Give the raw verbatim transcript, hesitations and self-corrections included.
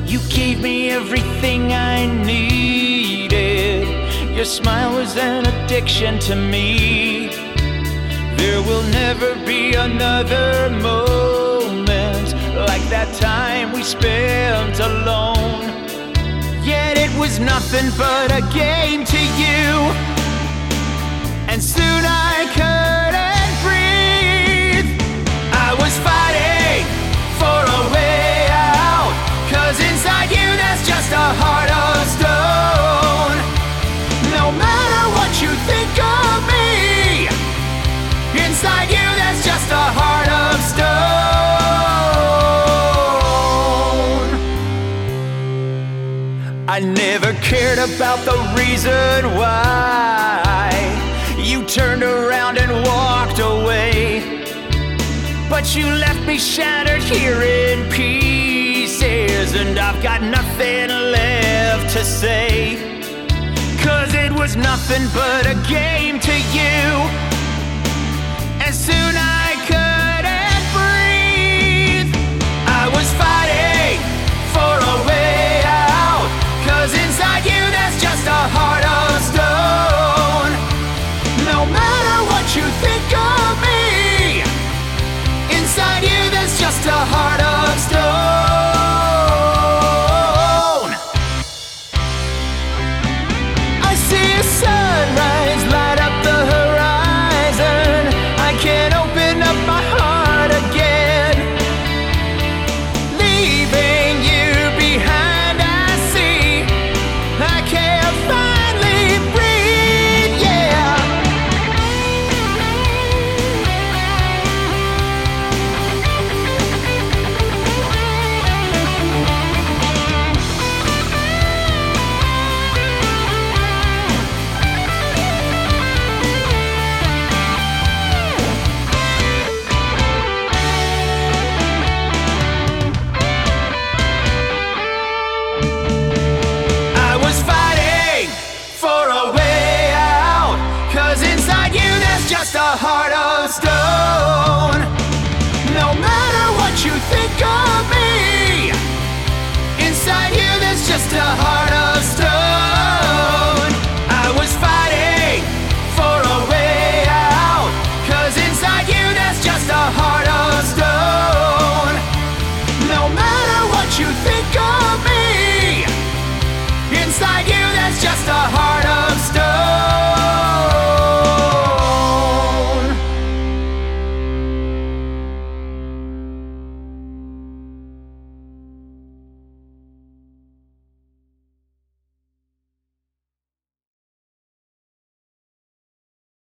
You gave me everything I needed. Your smile was an addiction to me. There will never be another moment like that time we spent alone. Yet it was nothing but a game to you, and soon I couldn't breathe. I was fighting for a way out, 'cause inside you there's just a heart of stone. No matter what you think of me, inside you there's just a heart of stone. I never cared about the reason why you turned around and walked away, but you left me shattered here in pieces, and I've got nothing left to say, 'cause it was nothing but a game to you, and soon I couldn't breathe. I was fighting for a way out, 'cause inside you there's just a heart of stone. No matter what you think of me, inside you there's just a heart of stone. I see a sunrise light up the horizon. I can't open up my heart again. Leaving you behind, I see. I can't finally breathe, yeah. I was fighting for a way out, 'cause inside you there's just a heart